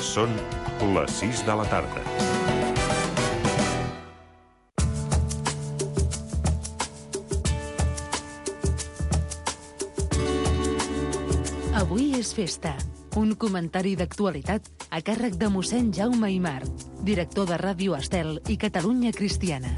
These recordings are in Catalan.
Són les 6 de la tarda. Avui és festa. Un comentari d'actualitat a càrrec de mossèn Jaume Aymar, director de Ràdio Estel i Catalunya Cristiana.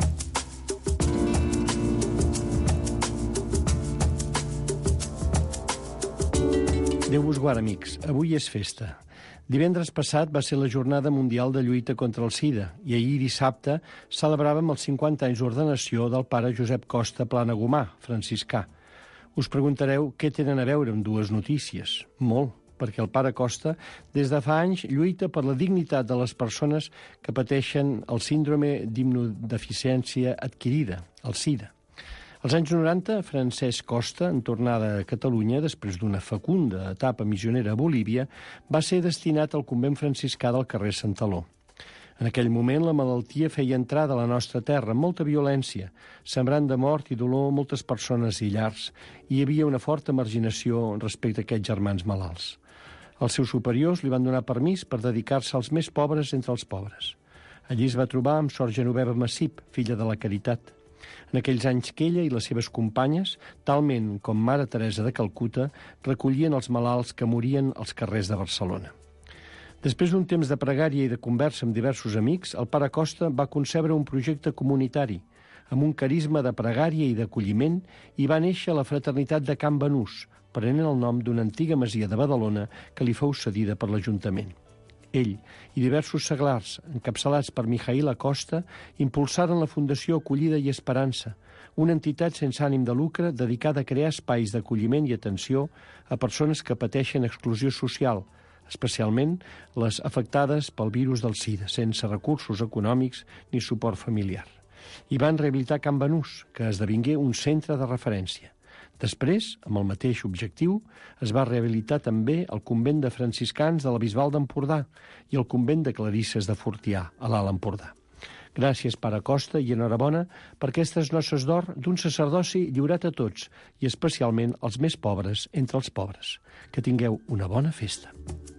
Déu vos guard, amics. Avui és festa. Divendres passat va ser la Jornada Mundial de Lluita contra el SIDA i ahir dissabte celebràvem els 50 anys d'ordenació del pare Josep Costa Planagumà, franciscà. Us preguntareu què tenen a veure amb dues notícies. Molt, perquè el pare Costa des de fa anys lluita per la dignitat de les persones que pateixen el síndrome d'immunodeficiència adquirida, el SIDA. Als anys 90, Francesc Costa, en tornada a Catalunya, després d'una fecunda etapa missionera a Bolívia, va ser destinat al convent franciscà del carrer Santaló. En aquell moment, la malaltia feia entrada a la nostra terra amb molta violència, sembrant de mort i dolor moltes persones i llars, i hi havia una forta marginació respecte a aquests germans malalts. Els seus superiors li van donar permís per dedicar-se als més pobres entre els pobres. Allí es va trobar amb Sor Genoveva Massip, filla de la Caritat. En aquells anys que ella i les seves companyes, talment com Mare Teresa de Calcuta, recollien els malalts que morien als carrers de Barcelona. Després d'un temps de pregària i de conversa amb diversos amics, el pare Costa va concebre un projecte comunitari, amb un carisma de pregària i d'acolliment, i va néixer la fraternitat de Can Banús, prenent el nom d'una antiga masia de Badalona que li fou cedida per l'Ajuntament. Ell i diversos seglars, encapçalats per Mijaíl Acosta, impulsaren la Fundació Acollida i Esperança, una entitat sense ànim de lucre dedicada a crear espais d'acolliment i atenció a persones que pateixen exclusió social, especialment les afectades pel virus del SIDA, sense recursos econòmics ni suport familiar. I van rehabilitar Can Banús, que esdevingué un centre de referència. Després, amb el mateix objectiu, es va rehabilitar també el convent de franciscans de la Bisbal d'Empordà i el convent de clarisses de Fortià, a l'Alt Empordà. Gràcies, pare Costa, i enhorabona per aquestes noces d'or d'un sacerdoci lliurat a tots, i especialment als més pobres entre els pobres. Que tingueu una bona festa.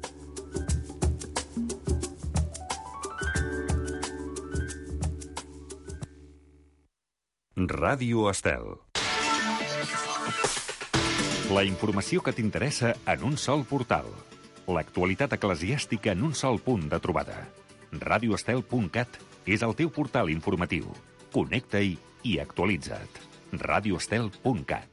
Ràdio Estel. La informació que t'interessa en un sol portal. L'actualitat eclesiàstica en un sol punt de trobada. radioestel.cat és el teu portal informatiu. Connecta-hi i actualitza't. radioestel.cat.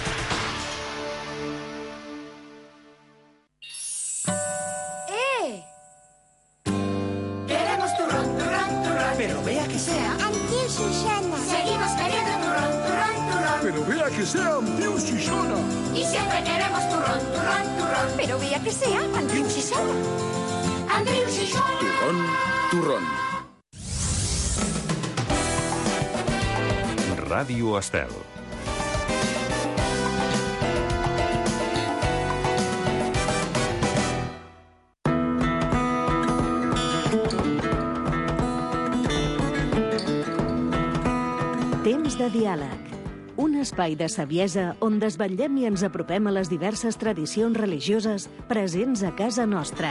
Queremos turrón, turrón, turrón. Pero vea que sea. Antiu Susana. Seguimos queriendo turrón, turrón, turrón. Pero vea que sea Antiu Susana. Y siempre queremos turrón, turrón, turrón. Pero vea que sea Antiu Susana. Antiu Susana. Turrón, turrón. Ràdio Estel. Temps de diàleg. Un espai de saviesa on desvetllem i ens apropem a les diverses tradicions religioses presents a casa nostra.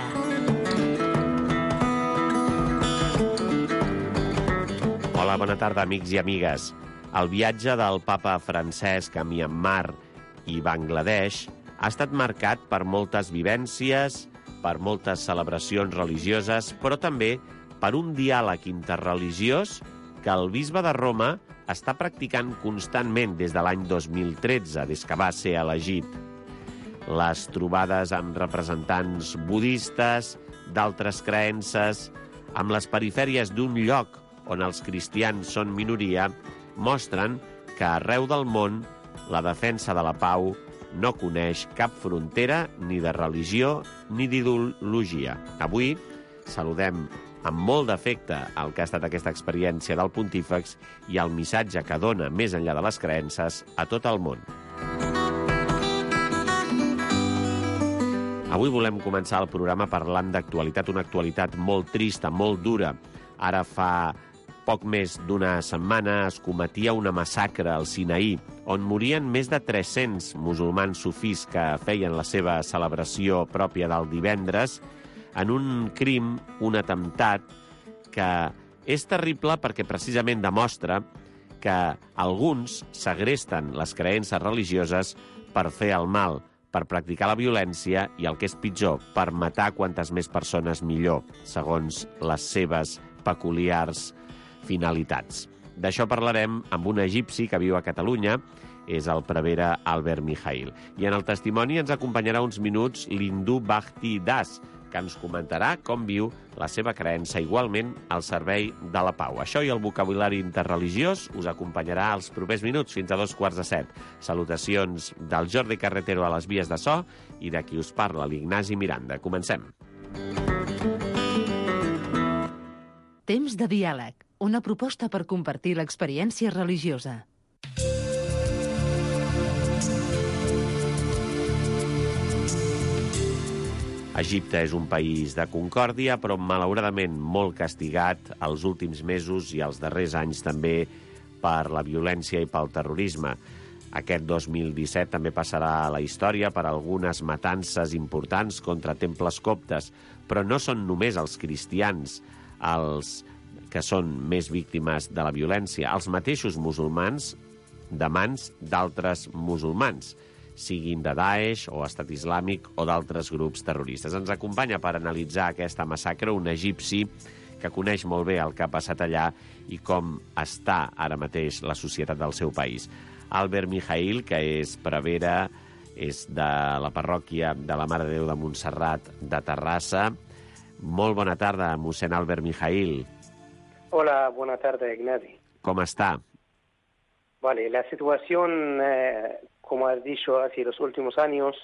Hola, bona tarda, amics i amigues. El viatge del papa Francesc a Myanmar i Bangladesh ha estat marcat per moltes vivències, per moltes celebracions religioses, però també per un diàleg interreligiós que el bisbe de Roma està practicant constantment des de l'any 2013, des que va ser elegit. Les trobades amb representants budistes, d'altres creences, amb les perifèries d'un lloc on els cristians són minoria, mostren que arreu del món la defensa de la pau no coneix cap frontera ni de religió ni d'ideologia. Avui saludem amb molt d'afecte el que ha estat aquesta experiència del pontífex i el missatge que dona més enllà de les creences a tot el món. Avui volem començar el programa parlant d'actualitat, una actualitat molt trista, molt dura. Ara fa poc més d'una setmana es cometia una massacre al Sinaí, on morien més de 300 musulmans sufís que feien la seva celebració pròpia del divendres en un crim, un atemptat, que és terrible perquè precisament demostra que alguns segresten les creences religioses per fer el mal, per practicar la violència i, el que és pitjor, per matar quantes més persones millor, segons les seves peculiars finalitats. D'això parlarem amb un egipci que viu a Catalunya, és el prevere Albert Mijail. I en el testimoni ens acompanyarà uns minuts l'hindú Bhakti Das, que ens comentarà com viu la seva creença igualment al servei de la pau. Això i el vocabulari interreligiós us acompanyarà als propers minuts, fins a 2:45. Salutacions del Jordi Carretero a les vies de so i de qui us parla, l'Ignasi Miranda. Comencem. Temps de diàleg, una proposta per compartir l'experiència religiosa. Egipte és un país de concòrdia, però malauradament molt castigat els últims mesos i els darrers anys també per la violència i pel terrorisme. Aquest 2017 també passarà a la història per algunes matances importants contra temples coptes, però no són només els cristians els que són més víctimes de la violència, els mateixos musulmans de mans d'altres musulmans, siguin de Daesh o Estat Islàmic o d'altres grups terroristes. Ens acompanya per analitzar aquesta massacre un egipci que coneix molt bé el que ha passat allà i com està ara mateix la societat del seu país. Albert Mijail, que és prevere, és de la parròquia de la Mare de Déu de Montserrat de Terrassa. Molt bona tarda, mossèn Albert Mijail. Hola, buena tarde, Ignasi. Com està? Vale, la situación, como has dicho, hace los últimos años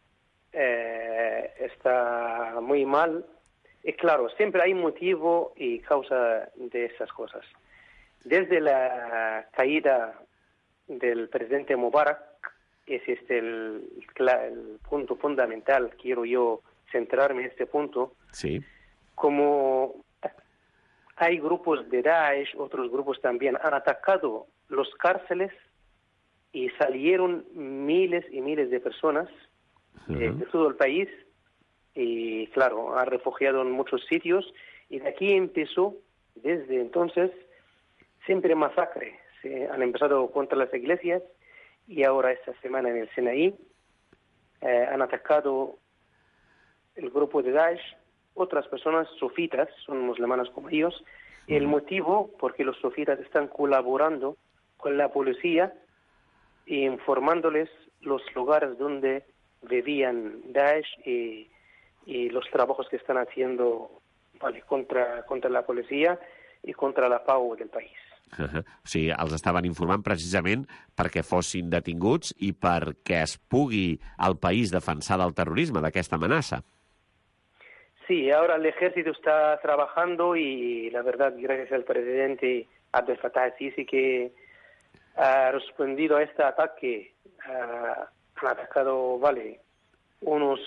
está muy mal. Y claro, siempre hay motivo y causa de esas cosas. Desde la caída del presidente Mubarak, ese es el punto fundamental, quiero yo centrarme en este punto. Sí. Como hay grupos de Daesh, otros grupos también han atacado los cárceles y salieron miles y miles de personas de todo el país y claro, han refugiado en muchos sitios y de aquí empezó, desde entonces, siempre masacre. Se han empezado contra las iglesias y ahora esta semana en el Sinaí han atacado el grupo de Daesh, otras personas sofitas, son musulmanas como ellos. El motivo, porque los sofitas están colaborando con la policía e informándoles los lugares donde vivían Daesh y los trabajos que están haciendo contra la policía i contra la pau del país. O sigui, els estaven informant precisament perquè fossin detinguts i perquè es pugui al país defensar del terrorisme, d'aquesta amenaça. Sí, ahora el ejército está trabajando y la verdad, gracias al presidente Abdel Fattah al-Sisi que ha respondido a este ataque, han atacado, unos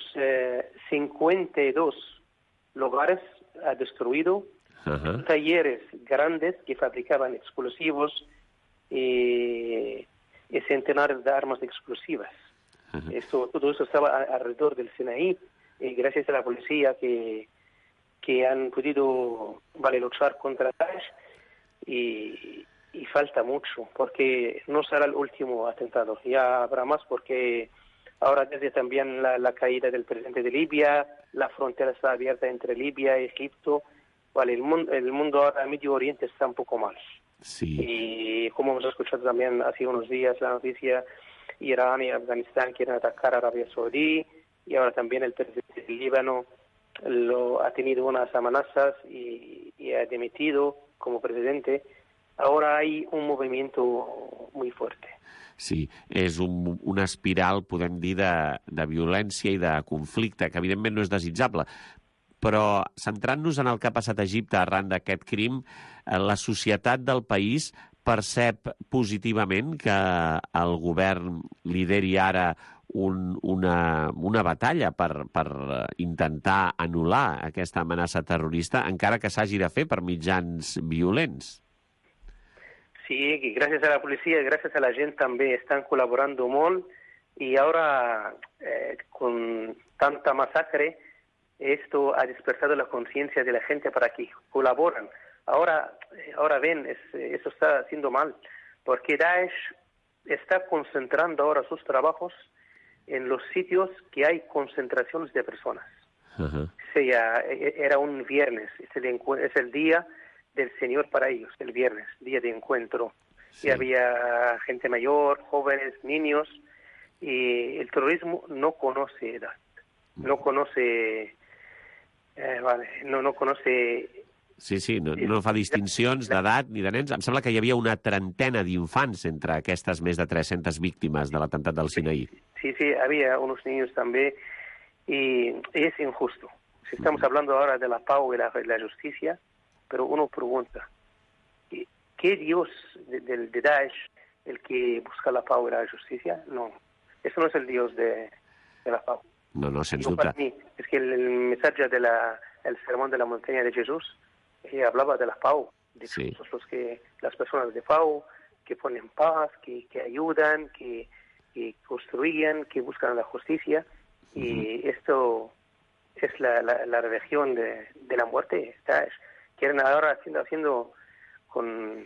52 lugares, ha destruido talleres grandes que fabricaban explosivos y centenares de armas explosivas. Todo eso estaba alrededor del Sinaí y gracias a la policía que han podido luchar contra Daesh y falta mucho porque no será el último atentado, ya habrá más porque ahora desde también la caída del presidente de Libia, la frontera está abierta entre Libia y Egipto, el mundo ahora, Medio Oriente está un poco mal. Sí. Y como hemos escuchado también hace unos días la noticia, Irán y Afganistán quieren atacar a Arabia Saudí y ahora también el presidente del Líbano ha tenido unas amenazas y ha dimitido como presidente. Ahora hay un movimiento muy fuerte. Sí, és una espiral, podem dir, de violència i de conflicte, que evidentment no és desitjable. Però centrant-nos en el que ha passat a Egipte arran d'aquest crim, la societat del país percep positivament que el govern lideri ara una batalla per intentar anul·lar aquesta amenaça terrorista, encara que s'hagi de fer per mitjans violents. Sí, que gracias a la policía y gracias a la gente también están colaborando muy y ahora con tanta masacre Esto ha despertado la conciencia de la gente para que colaboren. Ahora ven, eso está haciendo mal, porque Daesh está concentrando ahora sus trabajos en los sitios que hay concentraciones de personas. Uh-huh. Era un viernes, es el día del Señor para ellos, el viernes, día de encuentro. Sí. Y había gente mayor, jóvenes, niños, y el terrorismo no conoce edad, no conoce... no conoce... Sí, no fa distincions d'edat ni de nens. Em sembla que hi havia una trentena d'infants entre aquestes més de 300 víctimes de l'atemptat del Sinaí. Sí, había unos niños también, y es injusto. Si estamos hablando ahora de la paz y la justicia, pero uno pregunta, ¿qué Dios de Daesh el que busca la paz y la justicia? No, eso no es el Dios de la paz. No, sens dubte. Para mí, es que el mensaje el sermón de la montaña de Jesús hablaba de la paz, de sí. Las personas de paz que ponen paz, que ayudan, que construyen, que buscan la justicia, y esto es la religión de la muerte. Quieren ahora haciendo con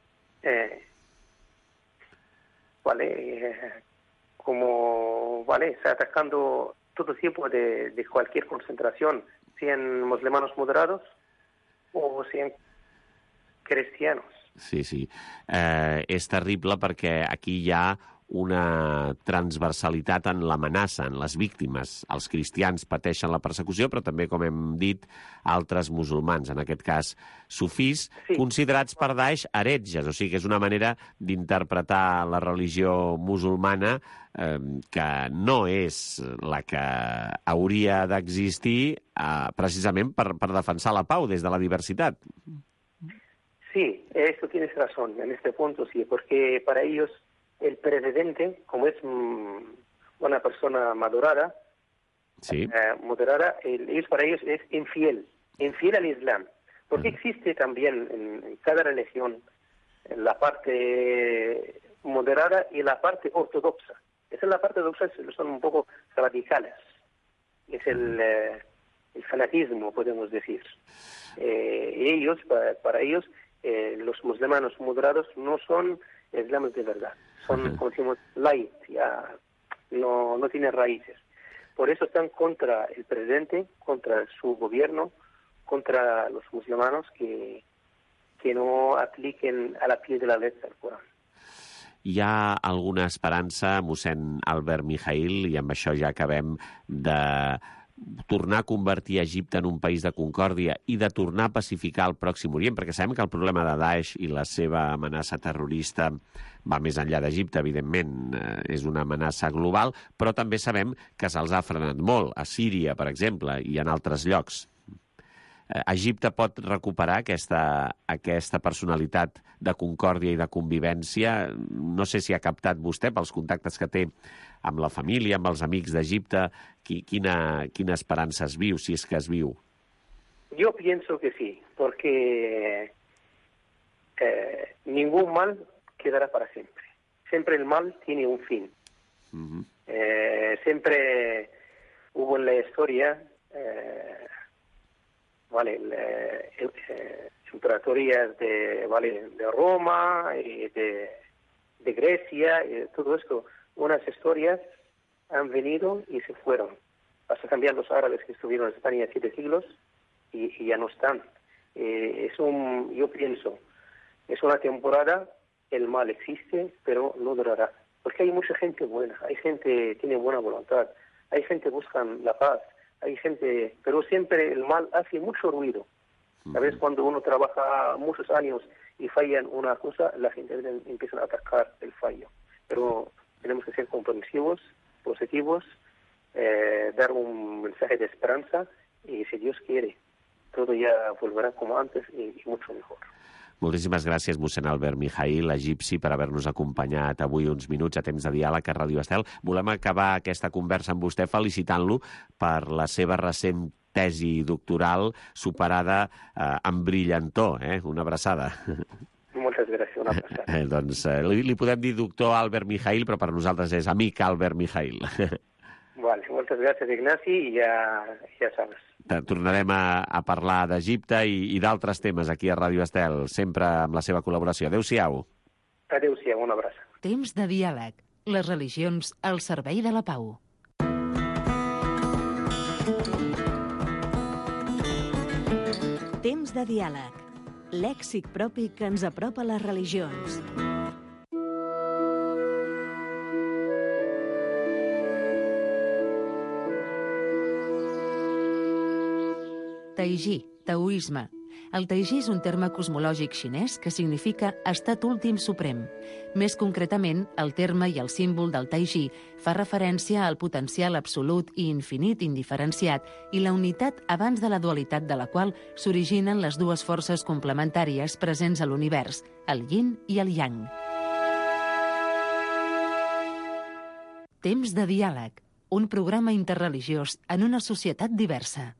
está atacando todo tipo de cualquier concentración, sean musulmanes moderados o sean cristianos. Sí. És terrible perquè aquí hi ha una transversalitat en l'amenaça, en les víctimes. Els cristians pateixen la persecució, però també, com hem dit, altres musulmans, en aquest cas sufís, sí. Considerats per Daesh heretges, o sigui que és una manera d'interpretar la religió musulmana que no és la que hauria d'existir precisament per defensar la pau des de la diversitat. Sí, esto tienes razón, en este punto sí, porque para ellos el presidente, como es una persona madurada, sí. Moderada, para ellos es infiel al Islam. Porque existe también en cada religión la parte moderada y la parte ortodoxa. Esa es la parte ortodoxa, son un poco radicales. Es el fanatismo, podemos decir. Para ellos, los musulmanes moderados no son islamos de verdad. Son, como decimos, light, ya no tienen raíces. Por eso están contra el presidente, contra su gobierno, contra los musulmanes que no apliquen a la pie de la letra el Corán. Hi ha alguna esperança, mossèn Albert Mijaíl, i amb això ja acabem, de tornar a convertir Egipte en un país de concòrdia i de tornar a pacificar el Pròxim Orient, perquè sabem que el problema de Daesh i la seva amenaça terrorista va més enllà d'Egipte, evidentment, és una amenaça global, però també sabem que se'ls ha frenat molt, a Síria, per exemple, i en altres llocs. Egipte pot recuperar aquesta personalitat de concòrdia i de convivència? No sé si ha captat vostè, pels contactes que té amb la família, amb els amics d'Egipte, quina esperança es viu, si és que es viu? Yo pienso que sí, porque ningún mal quedará para siempre. Siempre el mal tiene un fin. Uh-huh. Siempre hubo en la historia imperatorías de Roma y de Grecia y todo esto. Unas historias han venido y se fueron. Hasta también los árabes que estuvieron en España 7 siglos y ya no están. Yo pienso, es una temporada, el mal existe, pero no durará. Porque hay mucha gente buena, hay gente que tiene buena voluntad, hay gente que busca la paz, hay gente, pero siempre el mal hace mucho ruido. ¿Sabes? Cuando uno trabaja muchos años y falla en una cosa, la gente empieza a atacar el fallo. Pero tenemos que ser comprensivos, positivos, dar un mensaje de esperanza y si Dios quiere, todo ya volverá como antes y mucho mejor. Moltíssimes gràcies, mossèn Albert Mijaíl, egipci, per haver-nos acompanyat avui uns minuts a temps de diàleg a Ràdio Estel. Volem acabar aquesta conversa amb vostè felicitant-lo per la seva recent tesi doctoral superada amb brillantor. Una abraçada. Moltes gràcies, una abraçada. Doncs li podem dir doctor Albert Mijaíl, però per nosaltres és amic Albert Mijaíl. Vale, moltes gràcies, Ignasi, i ja sabes. Tornarem a parlar d'Egipte i d'altres temes aquí a Ràdio Estel, sempre amb la seva col·laboració. Adéu-siau. Adéu-siau, una abraça. Temps de diàleg. Les religions al servei de la pau. Temps de diàleg. Lèxic propi que ens apropa a les religions. Taiji, taoisme. El taiji és un terme cosmològic xinès que significa estat últim suprem. Més concretament, el terme i el símbol del taiji fa referència al potencial absolut i infinit indiferenciat i la unitat abans de la dualitat de la qual s'originen les dues forces complementàries presents a l'univers, el yin i el yang. Temps de diàleg, un programa interreligiós en una societat diversa.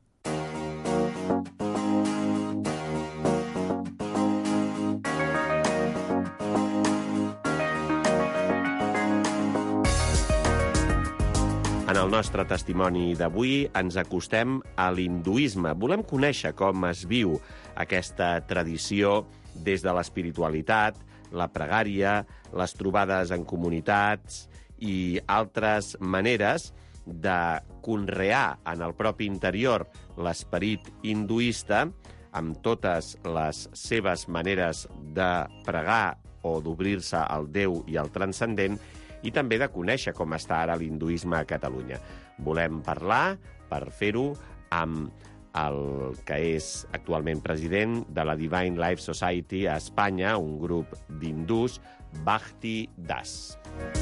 En el nostre testimoni d'avui ens acostem a l'hinduisme. Volem conèixer com es viu aquesta tradició des de l'espiritualitat, la pregària, les trobades en comunitats i altres maneres de conrear en el propi interior l'esperit hinduista amb totes les seves maneres de pregar o d'obrir-se al Déu i al transcendent, i també de conèixer com està ara l'hinduisme a Catalunya. Volem parlar, per fer-ho, amb el que és actualment president de la Divine Life Society a Espanya, un grup d'hindús, Bhakti Das.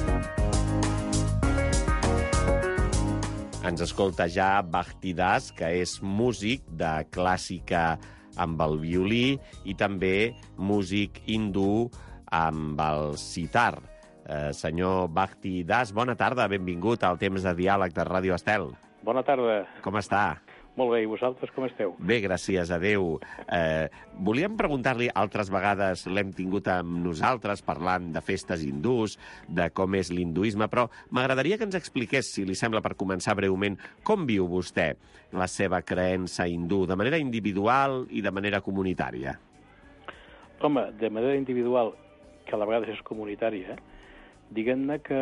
Ens escolta ja Bhakti Das, que és músic de clàssica amb el violí i també músic hindú amb el sitar. Senyor Bhakti Das, bona tarda, benvingut al Temps de Diàleg de Ràdio Estel. Bona tarda. Com està? Molt bé, i vosaltres com esteu? Bé, gràcies a Déu. Volíem preguntar-li, altres vegades l'hem tingut amb nosaltres, parlant de festes hindús, de com és l'hinduisme, però m'agradaria que ens expliqués, si li sembla, per començar breument, com viu vostè la seva creença hindú, de manera individual i de manera comunitària? Home, de manera individual, que a la vegada és comunitària, diguem-ne que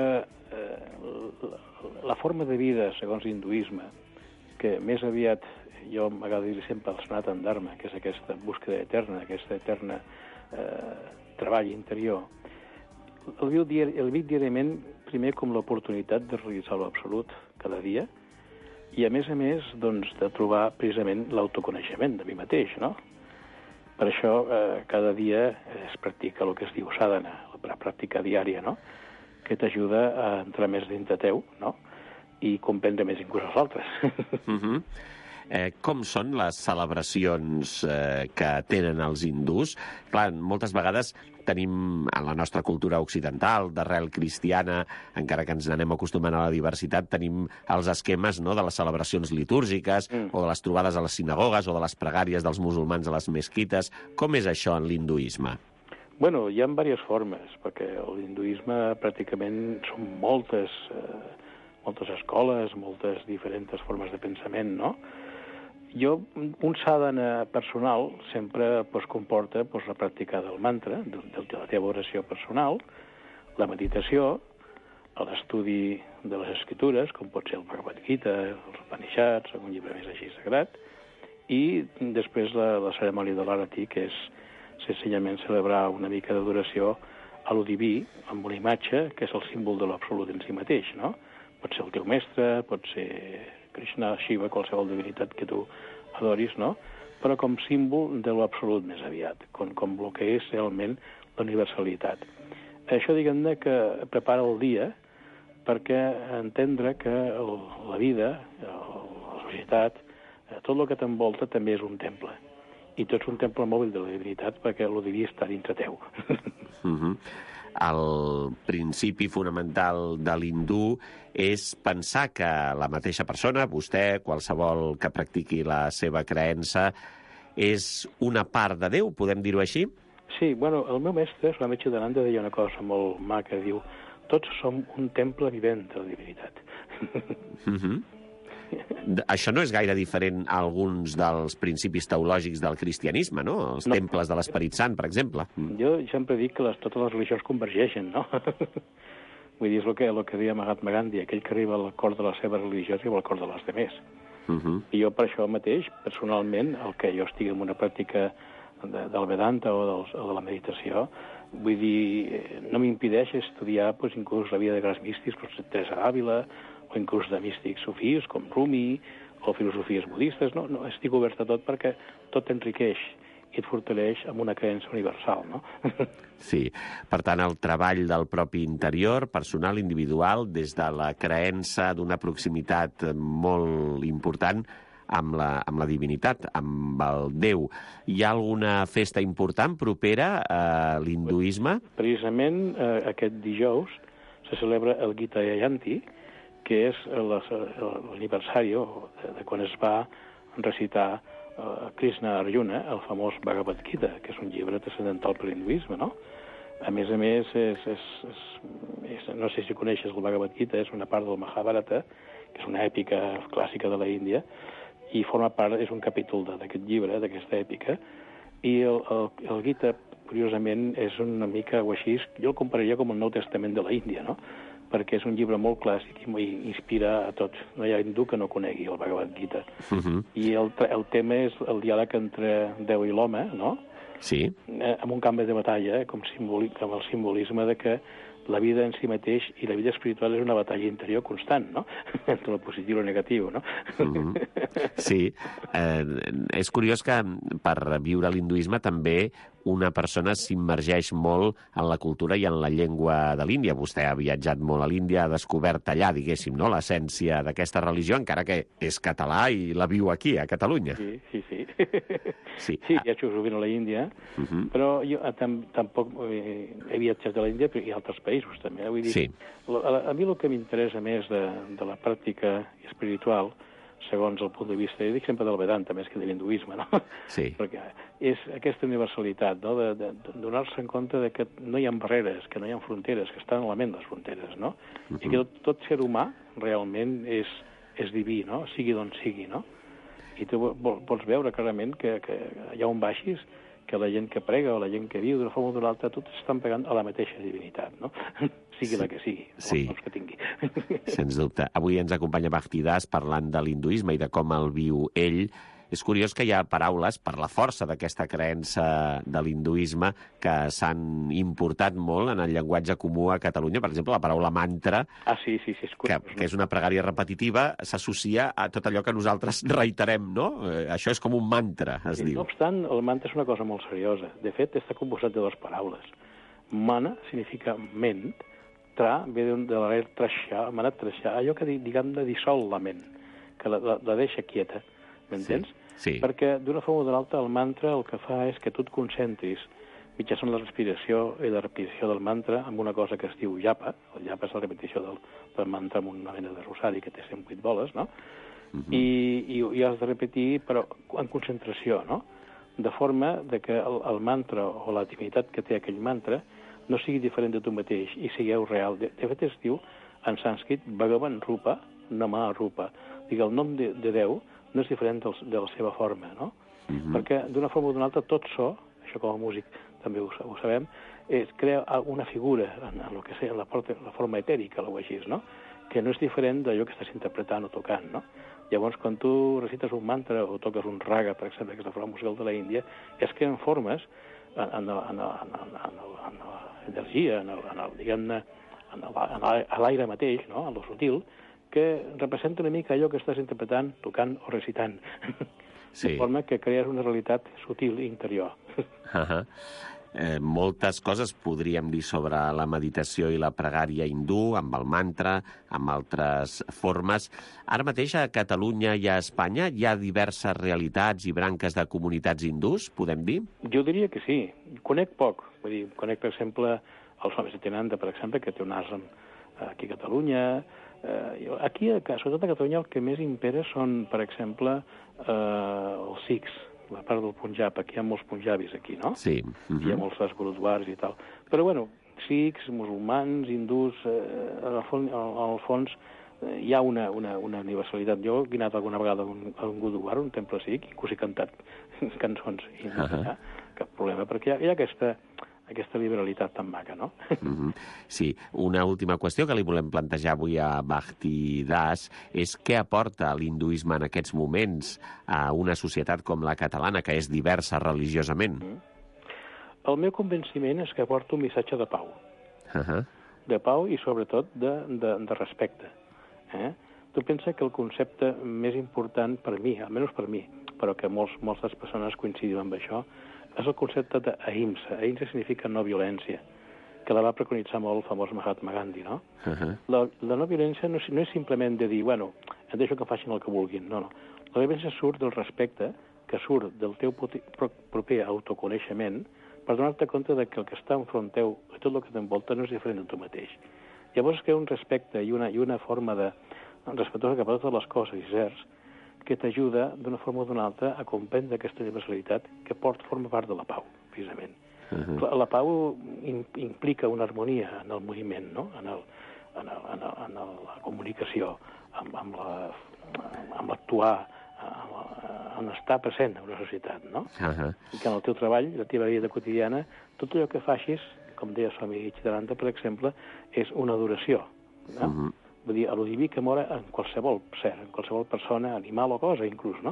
la forma de vida, segons l'hinduisme, que més aviat, jo m'agrada dir sempre el Sanatan Dharma, que és aquesta búsqueda eterna, aquesta eterna treball interior, el vic diàriament primer com l'oportunitat de realitzar l'absolut cada dia i, a més, doncs, de trobar precisament l'autoconeixement de mi mateix, no? Per això, cada dia es practica el que es diu sadhana, la pràctica diària, no?, que t'ajuda a entrar més dintre teu, no?, i comprendre més inclús els altres. Com són les celebracions que tenen els hindús? Clar, moltes vegades tenim en la nostra cultura occidental, d'arrel cristiana, encara que ens n'anem acostumant a la diversitat, tenim els esquemes, no?, de les celebracions litúrgiques o de les trobades a les sinagogues o de les pregàries dels musulmans a les mesquites. Com és això en l'hinduisme? Bueno, hi ha diverses formes, perquè l'hinduisme pràcticament són moltes escoles, moltes diferents formes de pensament, no? Jo, un sadhana personal sempre comporta la pràctica del mantra, de la teva oració personal, la meditació, l'estudi de les escritures, com pot ser el Bhagavad Gita, els Upanishads, un llibre més així sagrat, i després la cerimònia de l'Arati, que és senzillament celebrar una mica d'adoració a lo diví, amb una imatge que és el símbol de l'absolut en si mateix, no? Pot ser el teu mestre, pot ser Krishna, Shiva, qualsevol divinitat que tu adoris, no? Però com símbol de l'absolut més aviat, com el que és realment la universalitat. Això, diguem-ne, que prepara el dia perquè entendre que la vida, la societat, tot el que t'envolta també és un temple. I tu ets un temple mòbil de la divinitat perquè el diví està dintre teu. El principi fonamental de l'hindú és pensar que la mateixa persona, vostè, qualsevol que practiqui la seva creença, és una part de Déu, podem dir-ho així? Sí, bueno, el meu mestre, Swami Chidananda, deia una cosa molt maca, diu, tots som un temple vivent de la divinitat. Això no és gaire diferent a alguns dels principis teològics del cristianisme, no? Els temples de l'Esperit Sant, per exemple. Jo sempre dic que totes les religions convergeixen, no? Vull dir, és el que deia Mahatma Gandhi, aquell que arriba al cor de la seva religió arriba al cor de les demés. I jo per això mateix, personalment, el que jo estigui en una pràctica del Vedanta o de la meditació, vull dir, no m'impedeix estudiar inclús la vida de grans místics com Teresa d'Àvila, o inclús de místics sufís com Rumi, o filosofies budistes. No, estic obert a tot perquè tot enriqueix i et fortaleix amb una creença universal, no? Sí, per tant, el treball del propi interior, personal, individual, des de la creença d'una proximitat molt important amb la divinitat, amb el Déu. Hi ha alguna festa important propera a l'hinduisme? Precisament aquest dijous se celebra el Gita Jayanti, que és l'aniversari de quan es va recitar Krishna Arjuna, el famós Bhagavad Gita, que és un llibre transcendental per l'hinduisme, no? A més, no sé si coneixes el Bhagavad Gita, és una part del Mahabharata, que és una èpica clàssica de la Índia, i forma part, és un capítol d'aquest llibre, d'aquesta èpica, i el Gita, curiosament, és una mica o així, jo el compararia com el Nou Testament de la Índia, no? Perquè és un llibre molt clàssic i inspira a tots. No hi ha hindú que no conegui el Bhagavad Gita. I el tema és el diàleg entre Déu i l'home, no? Sí. Amb un camp de batalla, amb el simbolisme de que la vida en si mateix i la vida espiritual és una batalla interior constant, no? Entre el positiu i el negatiu, no? Sí. És curiós que per viure l'hinduisme també una persona s'immergeix molt en la cultura i en la llengua de l'Índia. Vostè ha viatjat molt a l'Índia, ha descobert allà, diguéssim, no?, l'essència d'aquesta religió, encara que és català i la viu aquí, a Catalunya. Sí. Sí, viatjo sovint a la Índia, però jo tampoc he viatjat a la Índia i a altres països, també. Vull dir, a mi el que m'interessa més de la pràctica espiritual, segons el punt de vista, jo dic sempre del Vedanta, més que de l'hinduisme, no? Sí. Perquè és aquesta universalitat, no?, de donar-se en compte de que no hi ha barreres, que no hi ha fronteres, que estan a la ment les fronteres, no? I que tot ser humà realment és diví, no?, sigui d'on sigui, no? I tu pots veure clarament que allà on baixis, que la gent que prega o la gent que viu d'una forma o d'una altra, tots estan pegant a la mateixa divinitat, no? Sigui la que sigui, els que tingui. Sens dubte. Avui ens acompanya Bhaktidas parlant de l'hinduisme i de com el viu ell. És curiós que hi ha paraules, per la força d'aquesta creença de l'hinduisme, que s'han importat molt en el llenguatge comú a Catalunya. Per exemple, la paraula mantra, sí, és curiós, que és una pregària repetitiva, s'associa a tot allò que nosaltres reiterem, no? Això és com un mantra, es diu. No obstant, el mantra és una cosa molt seriosa. De fet, està composat de dues paraules. Mana significa ment, tra ve de l'arrel traixar, manat traixar, allò que, diguem, de dissol la ment, que la deixa quieta. M'entens? Sí. Perquè d'una forma o d'una altra el mantra el que fa és que tu et concentris mitjançant la respiració i la repetició del mantra amb una cosa que es diu japa. El japa és la repetició del mantra amb una mena de rosari que té 108 boles, no? I has de repetir, però en concentració, no? De forma de que el mantra o la divinitat que té aquell mantra no sigui diferent de tu mateix i sigueu real. De fet, es diu, en sànscrit, Bhagavan Rupa, Nama Rupa. Digue, el nom de Déu no és diferent de la seva forma, no? Perquè d'una forma o d'una altra tot so, això com a músic també ho sabem, es crea una figura en el que sé, la forma etèrica, o així, no? Que no és diferent d'allò que estàs interpretant o tocant, no? Llavors, quan tu recites un mantra o toques un raga, per exemple, que és la forma musical de la Índia, es creen formes en l'energia, diguem-ne, a l'aire mateix, no?, a lo sutil, que representa una mica allò que estàs interpretant, tocant o recitant. De forma que crees una realitat sutil i interior. Moltes coses podríem dir sobre la meditació i la pregària hindú, amb el mantra, amb altres formes. Ara mateix a Catalunya i a Espanya hi ha diverses realitats i branques de comunitats hindús, podem dir? Jo diria que sí. Conec poc. Vull dir, conec, per exemple, els homes de Tenanda, per exemple, que té un ashram aquí a Catalunya. Aquí, sobretot a Catalunya, el que més impera són, per exemple, els sikhs, la part del Punjab. Aquí hi ha molts punjabis, aquí, no? Sí. Hi ha molts gurudwars i tal. Però, bueno, sikhs, musulmans, hindús, al fons hi ha una universalitat. Jo he anat alguna vegada a un gurdwara, un temple sikh, inclús he cantat cançons, i no hi ha cap problema, perquè hi ha aquesta liberalitat tan maca, no? Sí, una última qüestió que li volem plantejar avui a Bhakti Das és què aporta l'hinduisme en aquests moments a una societat com la catalana, que és diversa religiosament? El meu convenciment és que aporta un missatge de pau. De pau i, sobretot, de respecte. Tu pensa que el concepte més important per mi, almenys per mi, però que moltes persones coincidim amb això, és el concepte d'ahimsa. Ahimsa significa no violència, que la va preconitzar molt el famós Mahatma Gandhi, no? La no violència no és simplement de dir, bueno, em deixo que facin el que vulguin, no. La violència surt del respecte, que surt del teu proper autoconeixement, per donar-te compte que el que està enfront teu i tot el que t'envolta no és diferent de tu mateix. Llavors que hi ha un respecte i una forma de respectosa cap a totes les coses i certs que t'ajuda d'una forma o d'una altra a comprendre aquesta universalitat que forma part de la pau, precisament. La pau implica una harmonia en el moviment, no? En la comunicació, amb l'actuar, en estar present en una societat, no? I que en el teu treball, la teva vida quotidiana, tot allò que facis, com deia Swami Chidananda, per exemple, és una adoració, no? Vull dir, a lo diví que mora en qualsevol ser, en qualsevol persona, animal o cosa, inclús, no?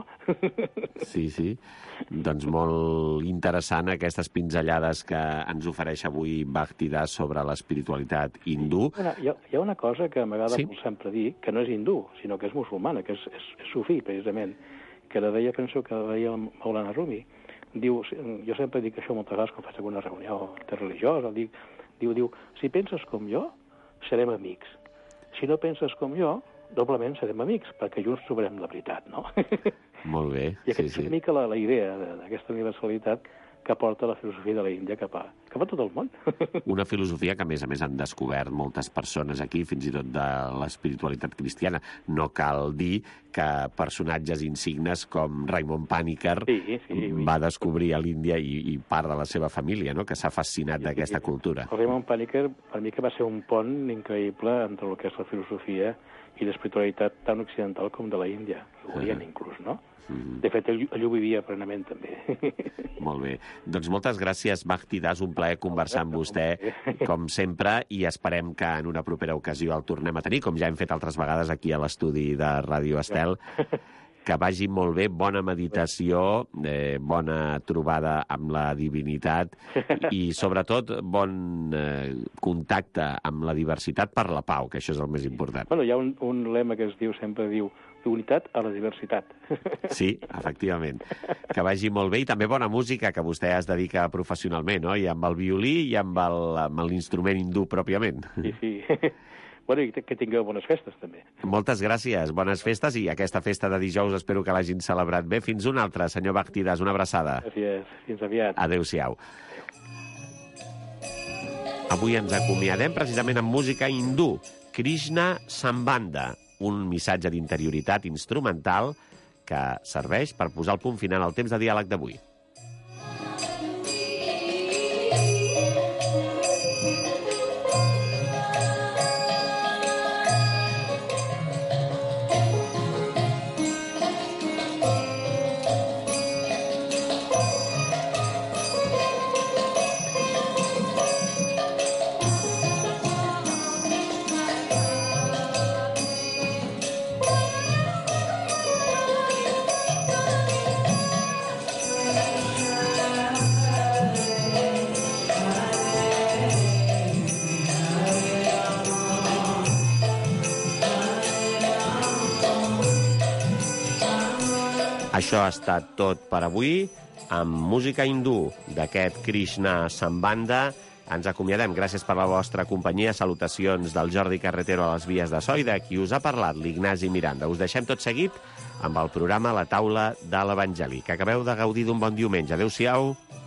Sí. Doncs molt interessant aquestes pinzellades que ens ofereix avui Bhakti Das sobre l'espiritualitat hindú. Hi ha una cosa que m'agrada sempre dir, que no és hindú, sinó que és musulmana, que és sufí, precisament, que penso que la deia el Maulana Rumi. Diu, jo sempre dic això moltes vegades quan faig alguna reunió religiosa, diu, si penses com jo, serem amics. Si no penses com jo, doblement serem amics, perquè junts trobarem la veritat, no? Molt bé, I aquesta és una mica la idea d'aquesta universalitat que porta la filosofia de la Índia cap a tot el món. Una filosofia que, a més, han descobert moltes persones aquí, fins i tot de l'espiritualitat cristiana. No cal dir que personatges insignes com Raymond Panikkar va descobrir a l'Índia i part de la seva família, no?, que s'ha fascinat d'aquesta cultura. Raymond Panikkar, per mi, que va ser un pont increïble entre el que és la filosofia i l'espiritualitat tan occidental com de la Índia, orient inclús, no? De fet, ell ho vivia plenament, també. Molt bé. Doncs moltes gràcies, Bhakti Das. Un plaer conversar amb vostè, com sempre, i esperem que en una propera ocasió el tornem a tenir, com ja hem fet altres vegades aquí a l'estudi de Ràdio Estel. Que vagi molt bé, bona meditació, bona trobada amb la divinitat i, sobretot, bon contacte amb la diversitat per la pau, que això és el més important. Bueno, hi ha un lema que es diu, sempre diu, unitat a la diversitat. Sí, efectivament. Que vagi molt bé i també bona música, que vostè es dedica professionalment, no? I amb el violí i amb l'instrument hindú pròpiament. Sí. Bueno, i que tingueu bones festes, també. Moltes gràcies, bones festes, i aquesta festa de dijous espero que l'hagin celebrat bé. Fins una altra, senyor Bhakti Das, una abraçada. Gràcies, fins aviat. Adéu-siau. Avui ens acomiadem precisament amb música hindú, Krishna Sambandha, un missatge d'interioritat instrumental que serveix per posar el punt final al temps de diàleg d'avui. Això ha estat tot per avui. Amb música hindú d'aquest Krishna Sambandha ens acomiadem. Gràcies per la vostra companyia. Salutacions del Jordi Carretero a les vies de so i de qui us ha parlat, l'Ignasi Miranda. Us deixem tot seguit amb el programa La Taula de l'Evangeli. Que acabeu de gaudir d'un bon diumenge. Adéu-siau.